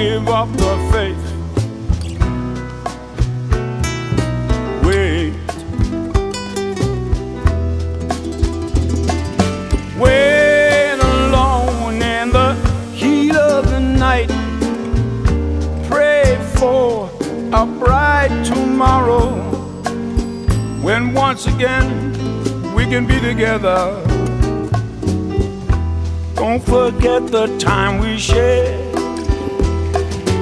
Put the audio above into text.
give up the faith. Wait. Wait alone in the heat of the night. Pray for a bright tomorrow, when once again we can be together. Don't forget the time we shared.